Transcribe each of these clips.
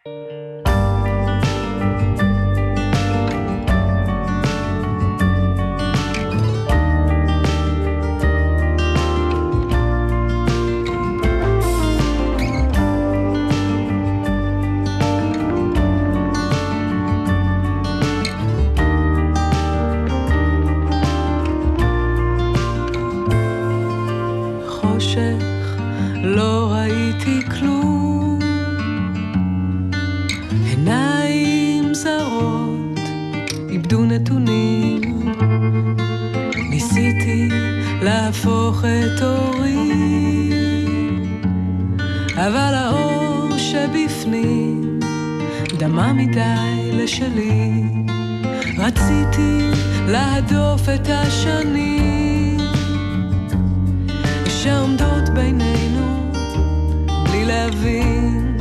לא ראיתי כלום, עיניים זרות איבדו נתונים, ניסיתי להפוך את אורי, אבל האור שבפנים דמה מדי לשלי, רציתי להדוף את השנים שעומדות בינינו בלי להבין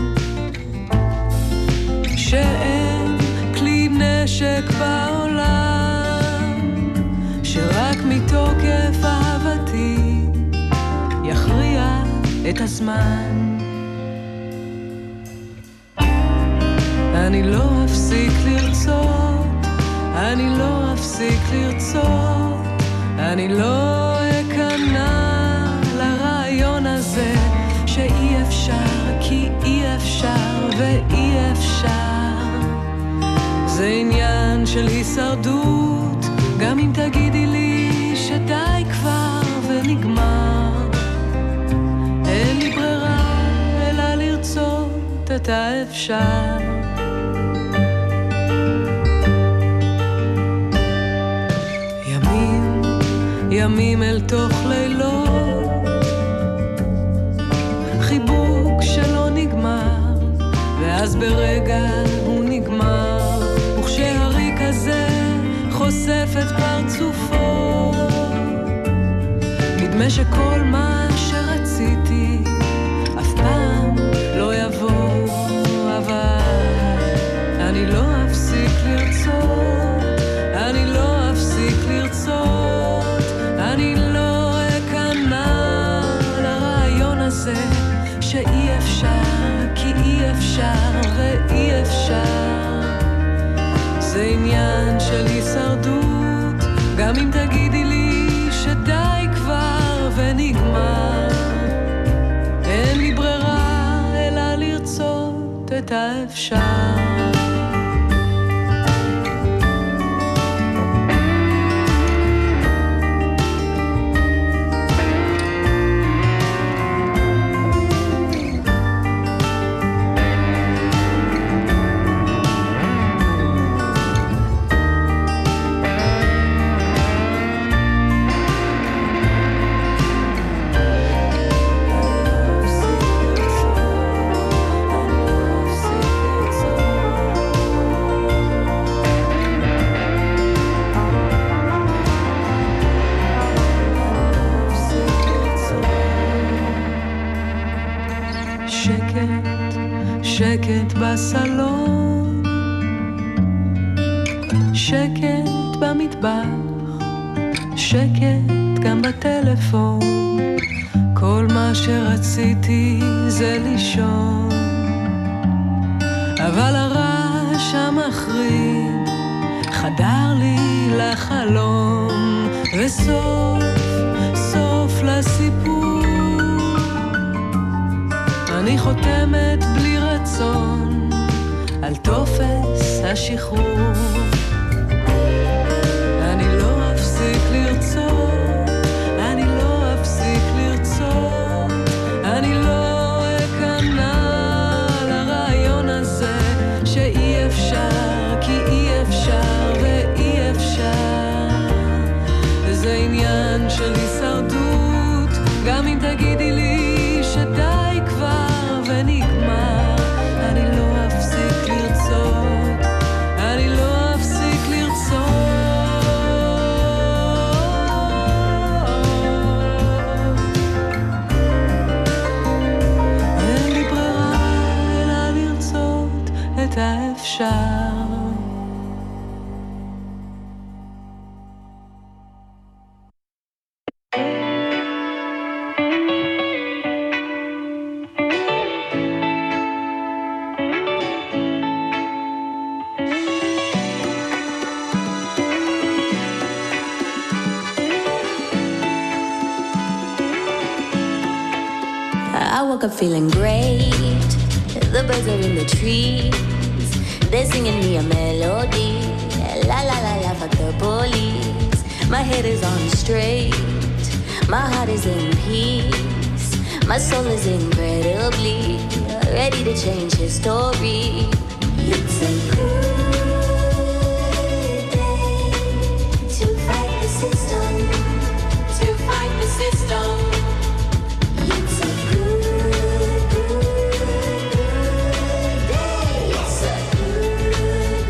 שאין כלי נשק בעולם שרק מתוקף אהבתי יכריע את הזמן. אני לא אפסיק לרצות, אני לא אפסיק לרצות, אני לא אכנע לרעיון הזה שאי אפשר, כי אי אפשר ואי אפשר. זה עניין של הישרדות, גם אם תגידי לי שדי כבר ונגמר. אין לי ברירה אלא לרצות את האפשר. ימים, ימים אל תוך לילות, חיבוק שלא נגמר, ואז ברגע הוא נגמר, וכשהריק הזה חושף את פרצופו, נדמה שכל מה שרציתי אף פעם לא יבוא, אבל אני לא אפסיק לרצות, אני לא אפסיק לרצות, אני לא אכנע לרעיון הזה שאי אפשר, כי אי אפשר ואי אפשר. זה עניין של הישרדות, גם אם תגידי לי שדי כבר ונגמר. אין לי ברירה אלא לרצות את האפשר. שקט בסלון, שקט במטבח, שקט גם בטלפון, כל מה שרציתי זה לישון, אבל הרעש המחריד חדר לי לחלום, וסוף סוף לסיפור אני חותמת בלי רצון על טופס השחרור. אני לא אפסיק לרצות, אני לא אפסיק לרצות, אני לא אכנע לרעיון הזה שאי אפשר, כי אי אפשר ואי אפשר. זה עניין של הישרדות, גם אם תגידי לי שדי כבר ונגמר. אני לא אפסיק לרצות, אני לא אפסיק לרצות. אין לי ברירה אלא לרצות את האפשר. woke up feeling great. The birds are in the trees. They're singing me a melody. La la la la, fuck the police. My head is on straight. My heart is in peace. My soul is incredibly ready to change history. It's a good day to fight the system. To fight the system. It's a good day. It's a good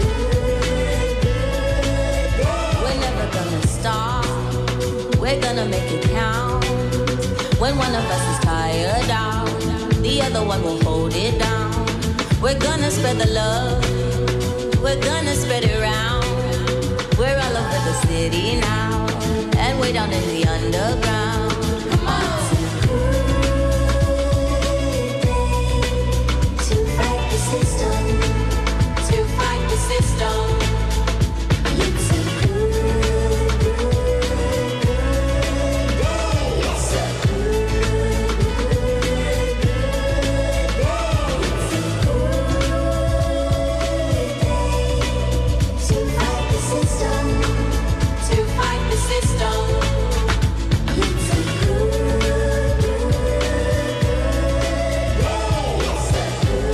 day. We're never gonna stop. We're gonna make it count. When one of us is tired out, the other one will hold it down. We're gonna spread the love. We're gonna spread it around. We're all over the city now, and way down in the underground. Come on. It's a good day to fight the system. To fight the system. It's a good day. It's a good day. It's a good day to fight the system. To fight the system. It's a good day. It's a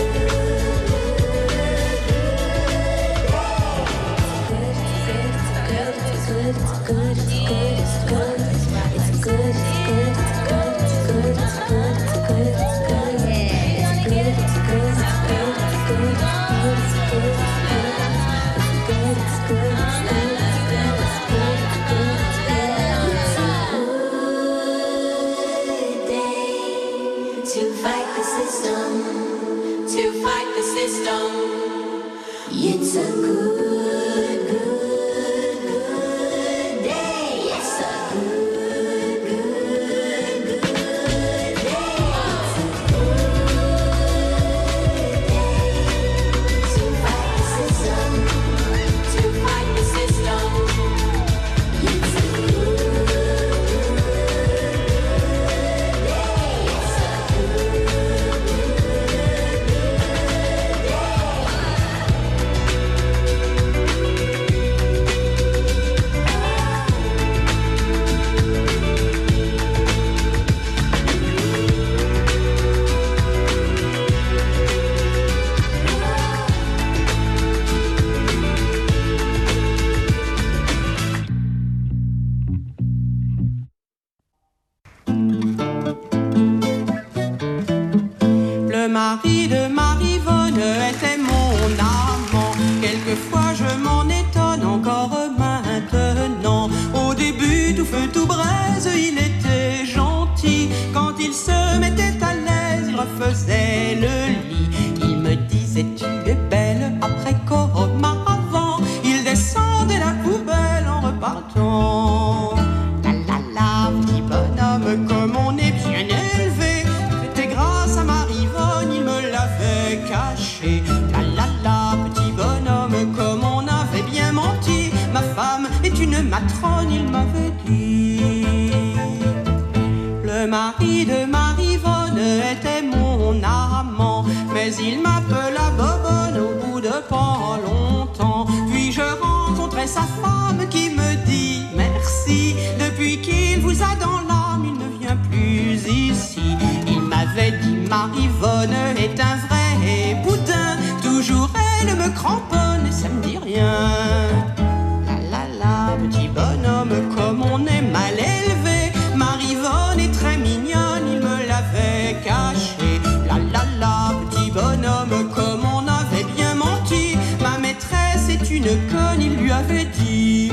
to fight the system. To fight the system. It's a good day. It's a good day. It's a good day to fight the system. To fight the system. It's a good day. It's a Le mari de Marivonne était mon amant. Quelquefois je m'en étonne encore maintenant. Au début tout feu tout braise, il était gentil. Quand il se mettait à l'aise, il refaisait le lit. Il me disait tu es belle après comme avant. Il descendait la poubelle en repartant. La la la, petit bonhomme, comme on est bien élevé. C'était grâce à Marivonne, il me l'avait caché. La la la, petit bonhomme, comme on avait bien menti. Ma femme est une matrone, il m'avait dit. Le mari de Marivonne était mon amant, mais il m'appela Bobonne au bout de pas longtemps. Puis je rencontrai sa femme qui me dit merci. Depuis qu'il vous a dans l'âme, il ne vient plus ici. Il m'avait dit Marivonne est un vrai boudin. Toujours elle me cramponne et ça me dit rien. La la la, petit bonhomme, comme on est mal élevé. Marivonne est très mignonne, il me l'avait caché. La la la, petit bonhomme, comme on avait bien menti. Ma maîtresse est une conne, il lui avait dit.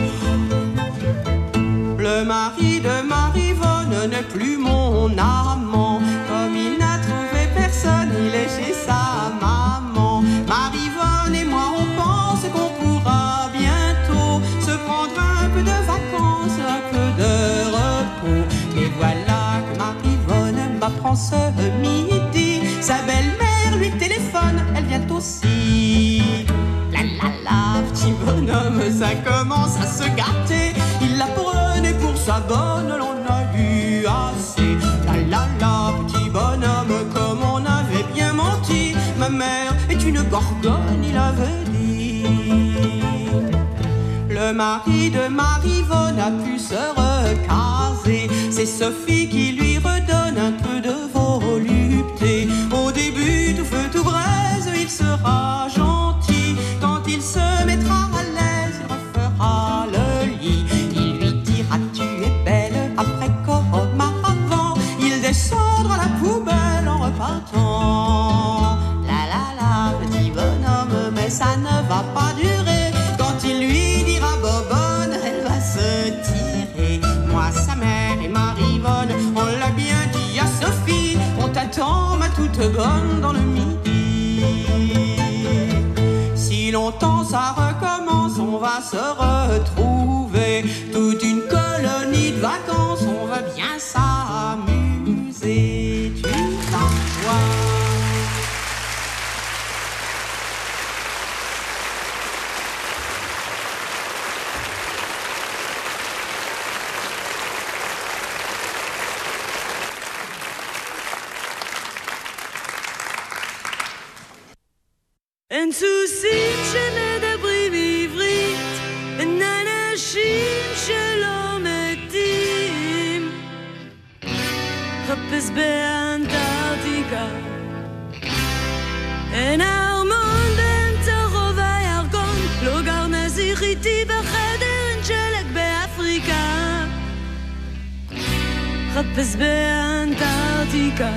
Le mari de Marivonne n'est plus mon amant. Comme il n'a trouvé personne, il est chez sa maman. Marivonne et moi on pense qu'on pourra bientôt se prendre un peu de vacances, un peu de repos. Mais voilà que Marivonne m'apprend ce midi. Sa belle-mère lui téléphone, elle vient aussi. La la la, petit bonhomme, ça commence à se gâter. Il la prenait pour sa bonne, l'on a eu assez. La la la. ma mère est une gorgone, il avait dit. Le mari de Marivonne a pu se recaser, c'est Sophie qui lui redonne un peu de volupté. Au début, tout feu, tout braise, il sera gentil. Quand il se mettra à l'aise, il refera le lit. Il lui dira tu es belle, après comme avant, il descendra la poubelle en repartant. La la la, petit bonhomme, mais ça ne va pas durer. Quand il lui dira bobonne, elle va se tirer. Moi, sa mère et Marivonne, on l'a bien dit à Sophie, on t'attend ma toute bonne dans le midi. Si longtemps ça recommence, on va se retrouver, toute une colonie de vacances, on va bien s'amuser. Tu t'en vois. אין סוסים שמדברים עברית, אין אנשים שלא מתים. חפש באנטארקטיקה, אין ארמון באמצע רוב הירקון, לא גר נסיך איתי בחדר, אין שלג באפריקה. חפש באנטארקטיקה.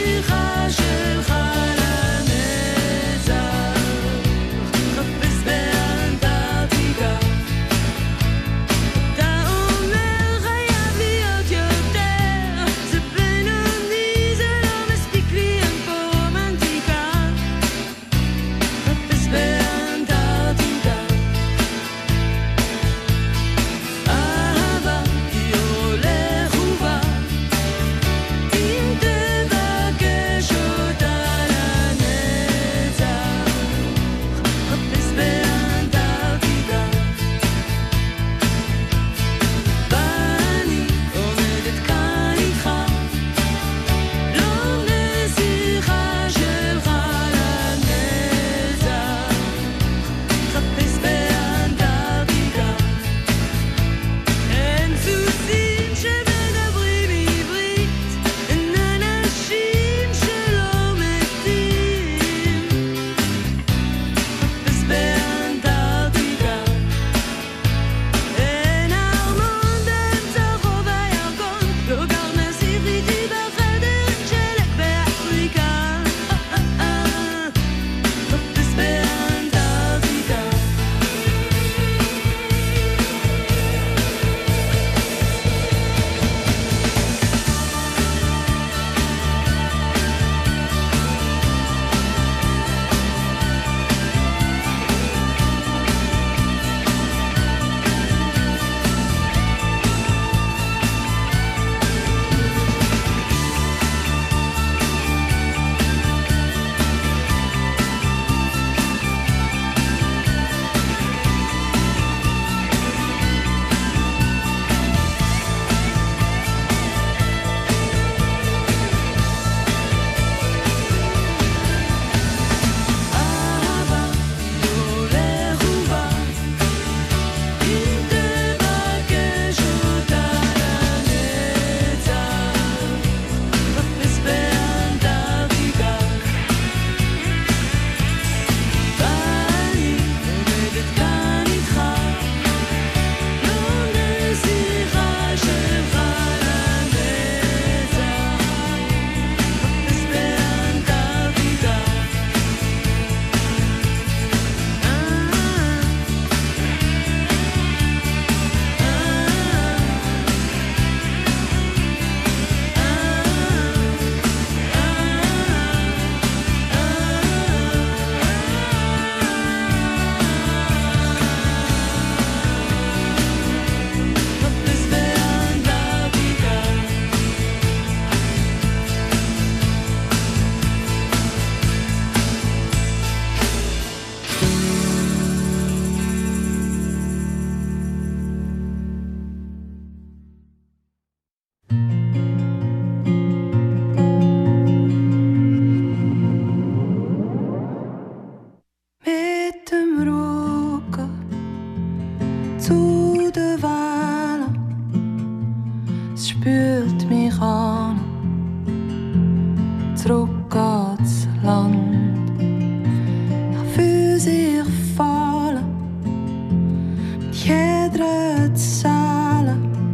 שלך לנצח, חפש zu den Wellen. Es spürt mich an, zurück ans Land. Ich fühle sich fallen, mit jeder Zelle,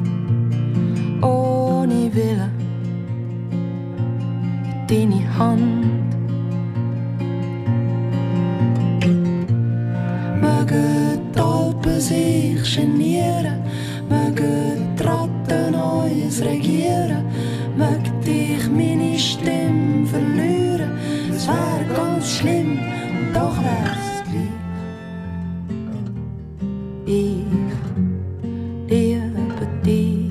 ohne Willen, in deine Hand. Mögen die Alpen sich genieren, mögen die Ratten uns regieren, mögen dich meine Stimme verlieren. Es wär ganz schlimm und doch wär's gleich. Ich liebe dich.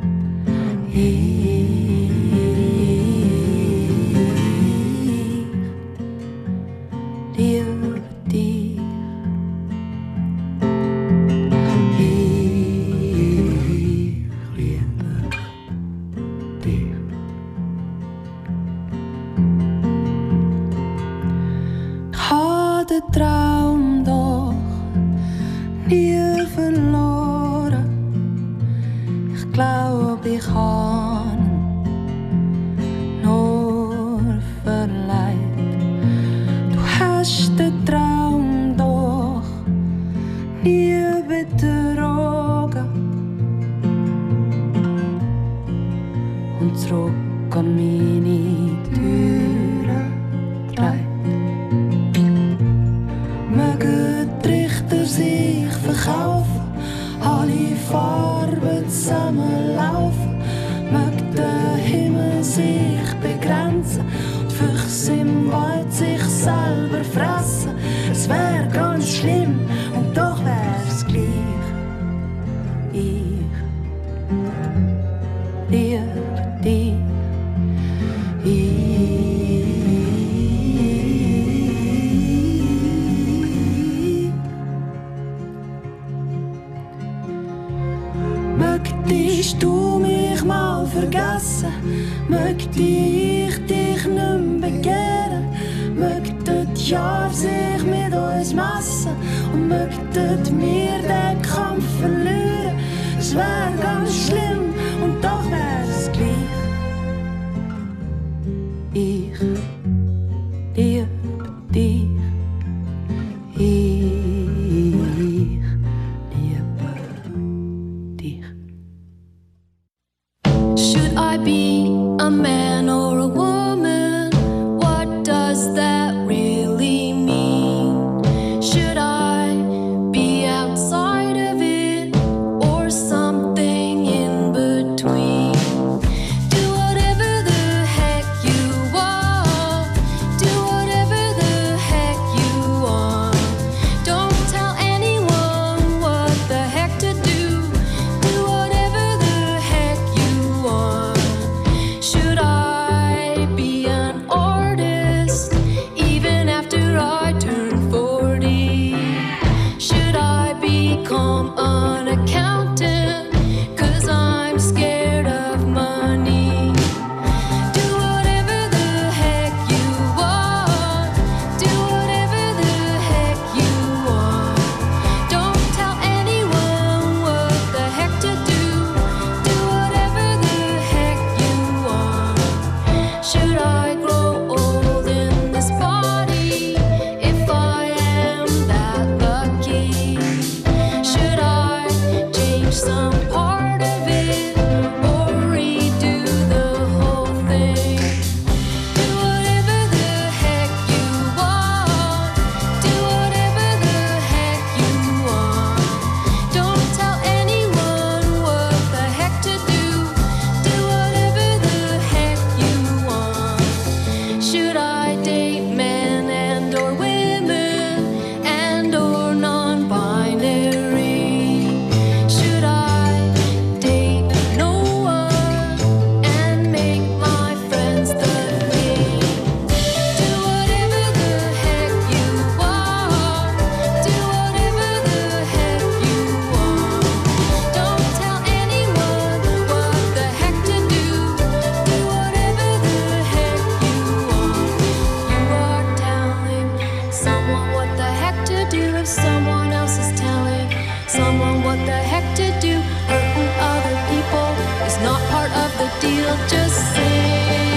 Traum doch nie verloren. Ich glaub, ich kann nur verleiht. Du hast den Traum doch nie betrogen und zurück an meine Türen treibt. Mögen die Richter sich verkaufen, alle Farben zusammenlaufen. Mögen der Himmel sich begrenzen und Füchse im Wald sich selber fressen. Es wär ganz schlimm und doch wär's gleich. Ich liebe dich. Möchtest du mich mal vergessen? Möchte ich dich nicht mehr begehren? Möchten die Jahre sich mit uns messen? Und möchten wir den Kampf verlieren? Es wär ganz schlimm und doch wär's gleich. Ich liebe dich. Should I be a man or a woman? What does that really mean? Should I be outside of it or something in between? Do whatever the heck you want. Do whatever the heck you want. Don't tell anyone what the heck to do. Do whatever the heck you want. Should I what the heck to do. Hurting other people is not part of the deal. Just say.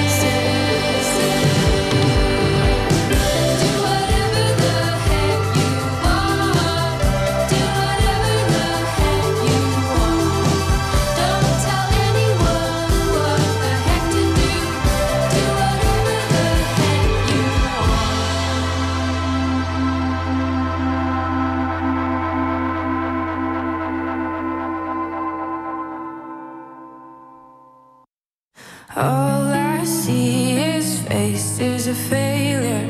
All I see is faces of failure.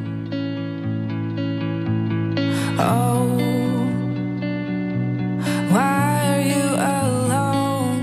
Oh, why are you alone?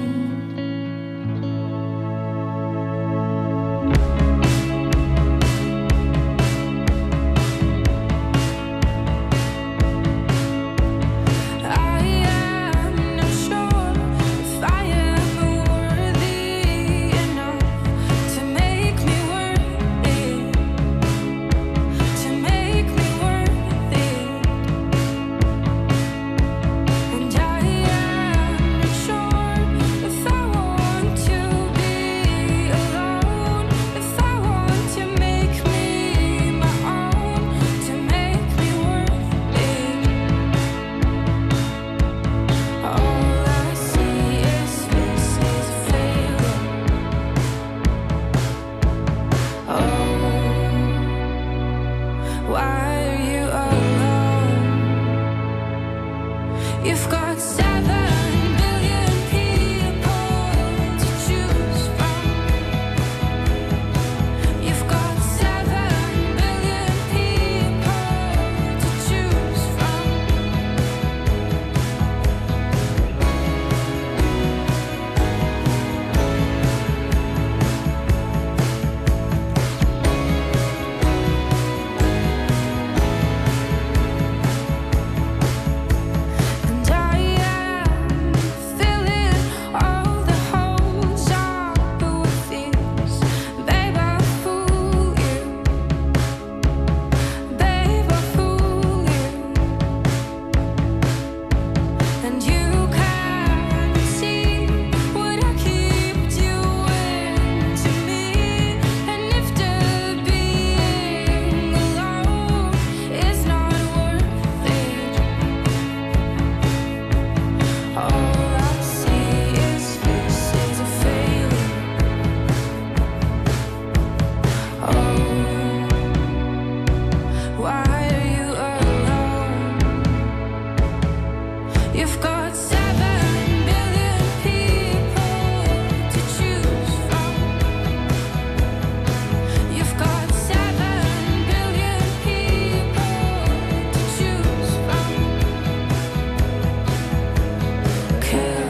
I am not sure if I am worthy enough to make me worthy, to make me worthy. And I am not sure if I want to be alone, if I want to make me my own, to make me worthy. All I see is faces of failure. Oh, why are you alone? You've got 7 billion people to choose from. You've got 7 billion people to choose from. And I am filling all the holes up with these. Babe, I fool you. Babe, I fool you. And you can't see what I keep doing to me. And if the being alone is not worth it, all I see is faces of failure. Oh, why are you alone? You've got 7 billion people to choose from. You've got 7 billion people to choose from. Kill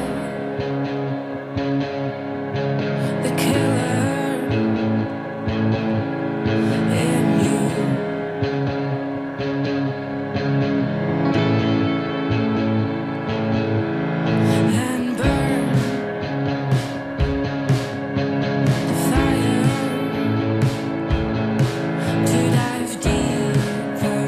the killer in you. And burn the fire to dive deeper,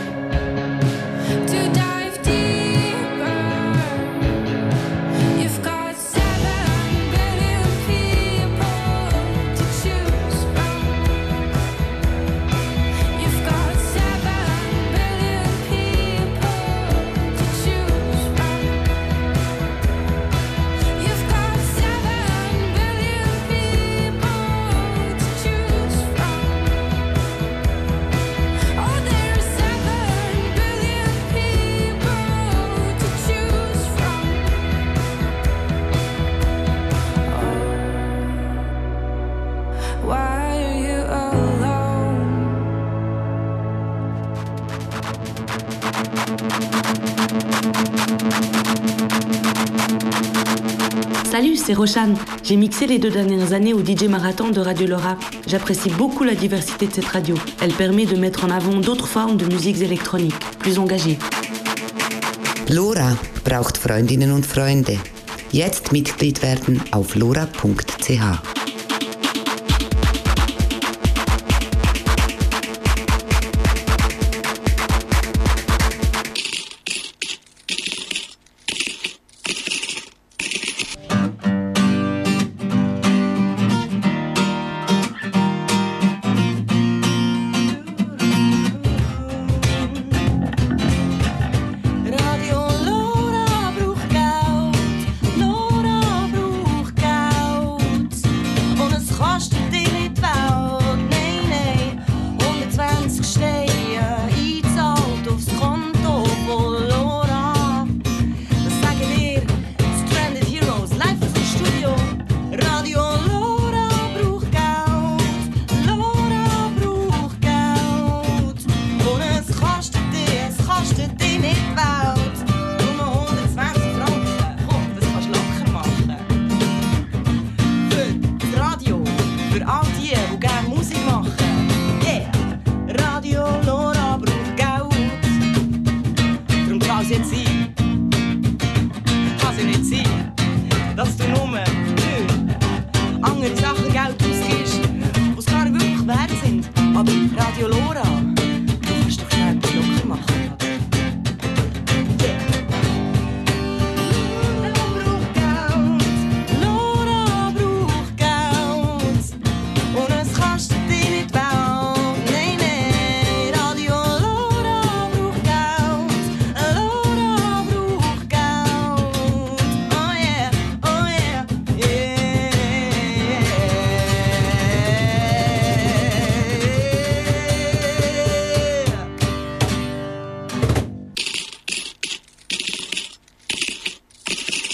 to dive deeper. You've got 7 billion people to choose from. You've got 7 billion people to choose from. You've got 7 billion people to choose from. Oh, there's 7 billion people to choose from. Oh, why are you alone? Salut, c'est Rochane. J'ai mixé les 2 dernières années au DJ Marathon de Radio Laura. J'apprécie beaucoup la diversité de cette radio. Elle permet de mettre en avant d'autres formes de musiques électroniques, plus engagées. Lora braucht Freundinnen und Freunde. Jetzt Mitglied werden auf lora.ch. kann's ja nicht sein, dass du nur